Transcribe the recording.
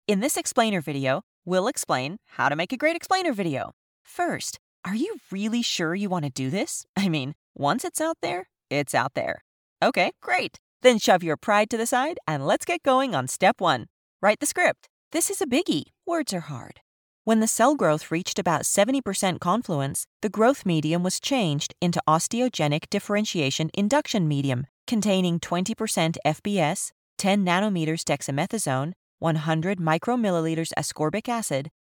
In this explainer video, we'll explain how to make a great explainer video. First, are you really sure you want to do this? I mean, once it's out there, it's out there. Okay, great. Then shove your pride to the side and let's get going on step 1. Write the script. This is a biggie. Words are hard. When the cell growth reached about 70% confluence, the growth medium was changed into osteogenic differentiation induction medium, containing 20% FBS, 10 nanometers dexamethasone, 100 micromilliliters ascorbic acid,